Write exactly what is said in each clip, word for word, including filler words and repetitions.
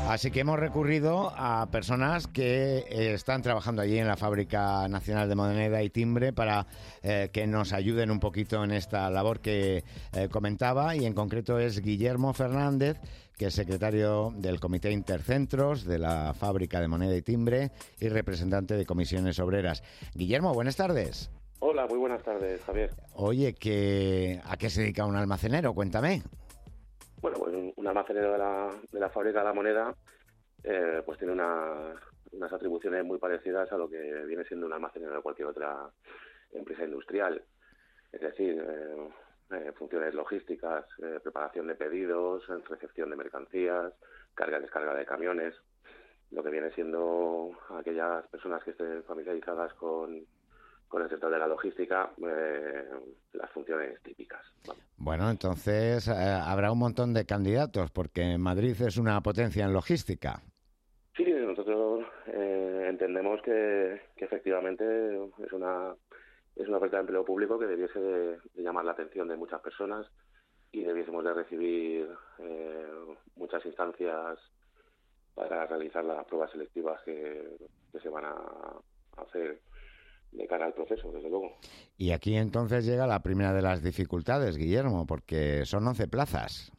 Así que hemos recurrido a personas que eh, están trabajando allí en la Fábrica Nacional de Moneda y Timbre para eh, que nos ayuden un poquito en esta labor que eh, comentaba, y en concreto es Guillermo Fernández, que es secretario del Comité Intercentros de la Fábrica de Moneda y Timbre y representante de Comisiones Obreras. Guillermo, buenas tardes. Hola, muy buenas tardes, Javier. Oye, que ¿a qué se dedica un almacenero? Cuéntame. Bueno, pues un almacenero de la, de la Fábrica de la Moneda eh, pues tiene una, unas atribuciones muy parecidas a lo que viene siendo un almacenero de cualquier otra empresa industrial. Es decir, eh, eh, funciones logísticas, eh, preparación de pedidos, recepción de mercancías, carga y descarga de camiones, lo que viene siendo aquellas personas que estén familiarizadas con con el sector de la logística, eh, las funciones típicas. Vamos. Bueno, entonces eh, habrá un montón de candidatos, porque Madrid es una potencia en logística. Sí, nosotros eh, entendemos que, que efectivamente es una es una oferta de empleo público que debiese de, de llamar la atención de muchas personas y debiésemos de recibir eh, muchas instancias para realizar las pruebas selectivas que, que se van a hacer de cara al proceso, desde luego. Y aquí entonces llega la primera de las dificultades, Guillermo, porque son once plazas.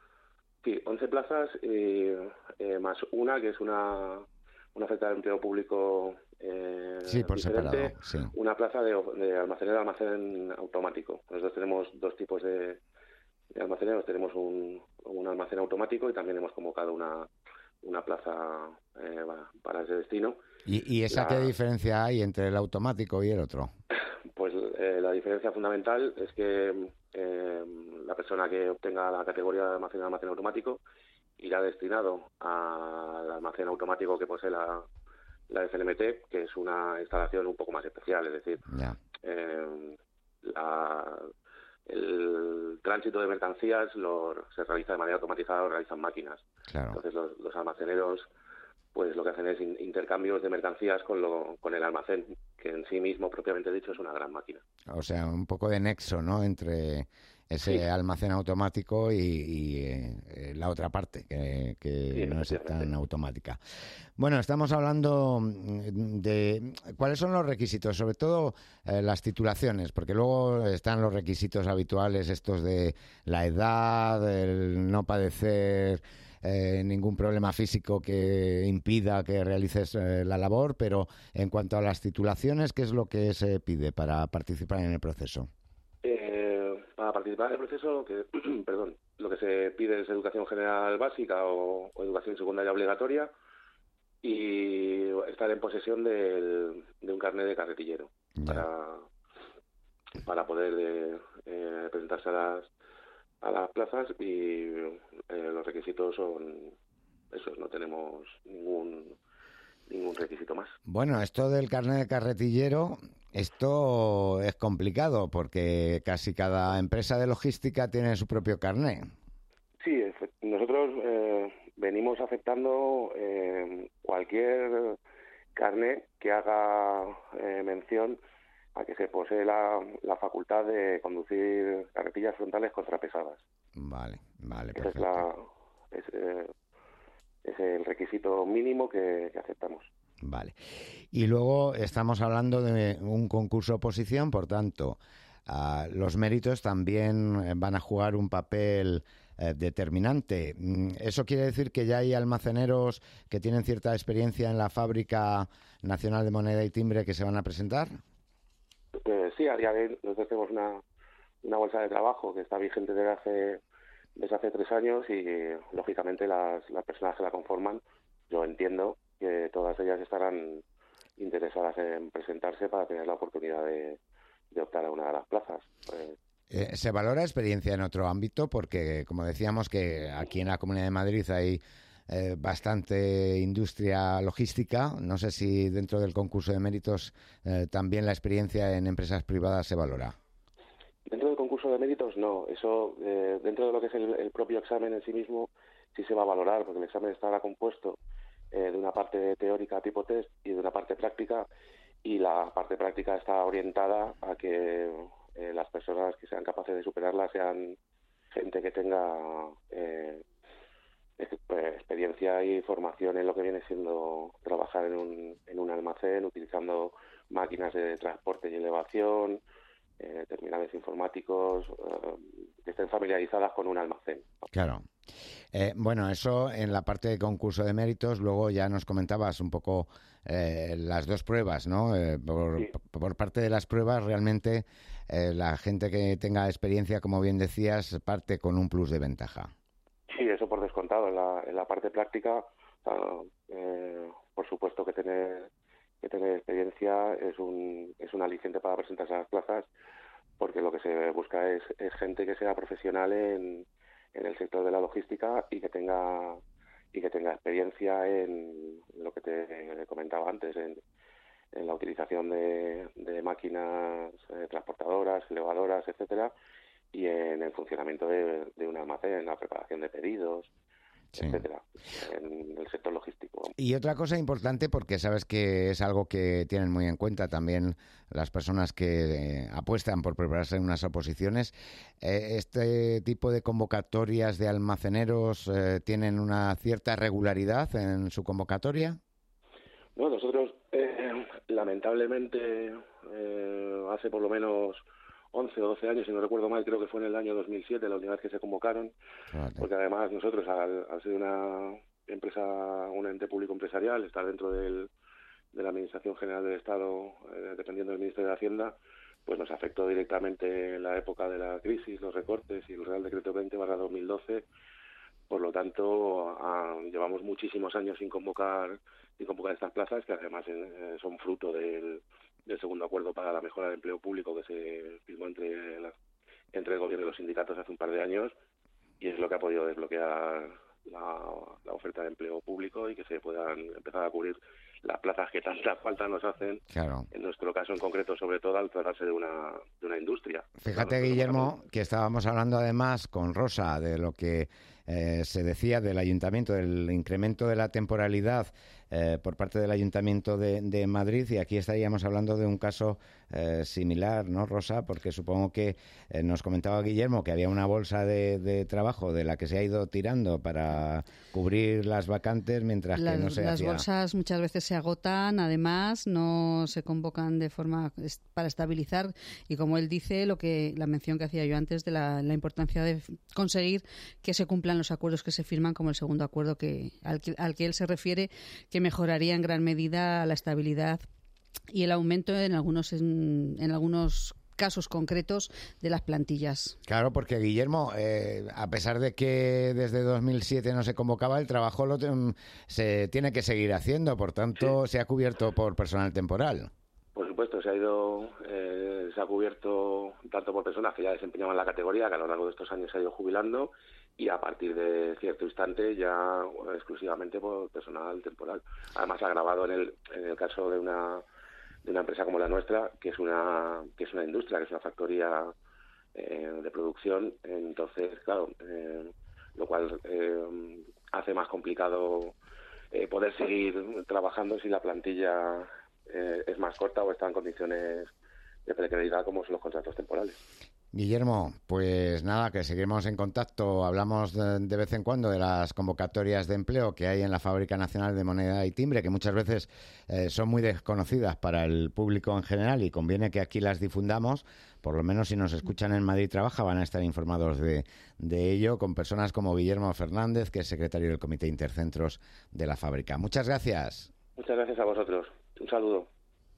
Sí, once plazas y eh, más una que es una, una oferta de empleo público eh, sí, por diferente, separado, sí. Una plaza de, de almacenero, almacén automático. Nosotros tenemos dos tipos de, de almaceneros. Tenemos un, un almacén automático y también hemos convocado una, una plaza eh, para ese destino. ¿Y, y esa la, qué diferencia hay entre el automático y el otro? Pues eh, la diferencia fundamental es que eh, la persona que obtenga la categoría de almacén, almacén automático irá destinado al almacén automático que posee la, la F N M T, que es una instalación un poco más especial, es decir, ya. eh, la, el tránsito de mercancías lo, se realiza de manera automatizada, lo realizan máquinas. Claro. Entonces los, los almaceneros pues lo que hacen es intercambios de mercancías con, lo, con el almacén, que en sí mismo, propiamente dicho, es una gran máquina. O sea, un poco de nexo, ¿no?, entre ese sí. almacén automático y, y eh, la otra parte, que, que sí, no es tan automática. Bueno, estamos hablando de cuáles son los requisitos, sobre todo eh, las titulaciones, porque luego están los requisitos habituales, estos de la edad, el no padecer Eh, ningún problema físico que impida que realices eh, la labor, pero en cuanto a las titulaciones, ¿qué es lo que se pide para participar en el proceso? Eh, para participar en el proceso, lo que, perdón, lo que se pide es educación general básica o, o educación secundaria obligatoria y estar en posesión del, de un carnet de carretillero para, para poder de, eh, presentarse a las a las plazas y eh, los requisitos son esos, no tenemos ningún ningún requisito más. Bueno, esto del carnet de carretillero, esto es complicado porque casi cada empresa de logística tiene su propio carnet. Sí, nosotros eh, venimos aceptando eh, cualquier carnet que haga eh, mención a que se posee la, la facultad de conducir carretillas frontales contrapesadas. Vale, vale, Ese perfecto. es, la, es, eh, es el requisito mínimo que, que aceptamos. Vale. Y luego estamos hablando de un concurso oposición, por tanto, uh, los méritos también van a jugar un papel eh, determinante. ¿Eso quiere decir que ya hay almaceneros que tienen cierta experiencia en la Fábrica Nacional de Moneda y Timbre que se van a presentar? Eh, sí, a día de hoy nosotros tenemos una, una bolsa de trabajo que está vigente desde hace, desde hace tres años y, lógicamente, las, las personas que la conforman, yo entiendo que todas ellas estarán interesadas en presentarse para tener la oportunidad de, de optar a una de las plazas. Eh, eh, ¿Se valora experiencia en otro ámbito? Porque, como decíamos, que aquí en la Comunidad de Madrid hay Eh, bastante industria logística. No sé si dentro del concurso de méritos eh, también la experiencia en empresas privadas se valora. Dentro del concurso de méritos no, eso eh, dentro de lo que es el, el propio examen en sí mismo sí se va a valorar, porque el examen estará compuesto eh, de una parte teórica tipo test y de una parte práctica, y la parte práctica está orientada a que eh, las personas que sean capaces de superarla sean gente que tenga eh, experiencia experiencia y formación en lo que viene siendo trabajar en un, en un almacén, utilizando máquinas de transporte y elevación, eh, terminales informáticos, eh, que estén familiarizadas con un almacén. Claro. Eh, bueno, eso en la parte de concurso de méritos. Luego ya nos comentabas un poco eh, las dos pruebas, ¿no? Eh, por, Sí. por parte de las pruebas, realmente eh, la gente que tenga experiencia, como bien decías, parte con un plus de ventaja. Sí, eso por descontado. En la, en la parte práctica, uh, eh, por supuesto que tener que tener experiencia es un es un aliciente para presentarse a las plazas, porque lo que se busca es, es gente que sea profesional en, en el sector de la logística y que tenga y que tenga experiencia en lo que te comentaba antes, en, en la utilización de, de máquinas eh, transportadoras, elevadoras, etcétera, y en el funcionamiento de, de un almacén, en la preparación de pedidos, Sí. etcétera, en el sector logístico. Y otra cosa importante, porque sabes que es algo que tienen muy en cuenta también las personas que eh, apuestan por prepararse en unas oposiciones, eh, este tipo de convocatorias de almaceneros eh, tienen una cierta regularidad en su convocatoria. No, nosotros eh, lamentablemente eh, hace por lo menos once o doce años, si no recuerdo mal, creo que fue en el año dos mil siete la última vez que se convocaron, Fíjate. porque además nosotros, al, al ser una empresa, un ente público empresarial, estar dentro del, de la Administración General del Estado, eh, dependiendo del Ministerio de Hacienda, pues nos afectó directamente en la época de la crisis, los recortes y el Real Decreto veinte barra dos mil doce. Por lo tanto, a, llevamos muchísimos años sin convocar sin convocar estas plazas, que además eh, son fruto del, del segundo acuerdo para la mejora del empleo público que se firmó entre, la, entre el gobierno y los sindicatos hace un par de años, y es lo que ha podido desbloquear la, la oferta de empleo público y que se puedan empezar a cubrir las plazas que tanta falta nos hacen, Claro. en nuestro caso en concreto, sobre todo al tratarse de una, de una industria. Fíjate, Claro, Guillermo, que estábamos hablando además con Rosa de lo que eh, se decía del ayuntamiento, del incremento de la temporalidad eh, por parte del ayuntamiento de, de Madrid, y aquí estaríamos hablando de un caso eh, similar, ¿no, Rosa? Porque supongo que eh, nos comentaba Guillermo que había una bolsa de, de trabajo de la que se ha ido tirando para cubrir las vacantes, mientras las, que no se las hacía... bolsas muchas veces se agotan, además no se convocan de forma para estabilizar, y como él dice, lo que la mención que hacía yo antes de la, la importancia de conseguir que se cumplan los acuerdos que se firman, como el segundo acuerdo que al, que al que él se refiere, que mejoraría en gran medida la estabilidad y el aumento en algunos en, en algunos casos concretos de las plantillas. Claro, porque Guillermo, eh, a pesar de que desde dos mil siete no se convocaba, el trabajo lo te, se tiene que seguir haciendo, por tanto, sí, se ha cubierto por personal temporal. Por supuesto, se ha ido, eh, se ha cubierto tanto por personas que ya desempeñaban la categoría, que a lo largo de estos años se ha ido jubilando, y a partir de cierto instante ya bueno, exclusivamente por personal temporal. Además, ha agravado en el, en el caso de una de una empresa como la nuestra, que es una que es una industria, que es una factoría eh, de producción. Entonces, claro, eh, lo cual eh, hace más complicado eh, poder seguir trabajando si la plantilla eh, es más corta o está en condiciones de precariedad como son los contratos temporales. Guillermo, pues nada, que seguimos en contacto. Hablamos de, de vez en cuando de las convocatorias de empleo que hay en la Fábrica Nacional de Moneda y Timbre, que muchas veces eh, son muy desconocidas para el público en general, y conviene que aquí las difundamos. Por lo menos si nos escuchan en Madrid Trabaja van a estar informados de, de ello, con personas como Guillermo Fernández, que es secretario del Comité Intercentros de la fábrica. Muchas gracias. Muchas gracias a vosotros. Un saludo.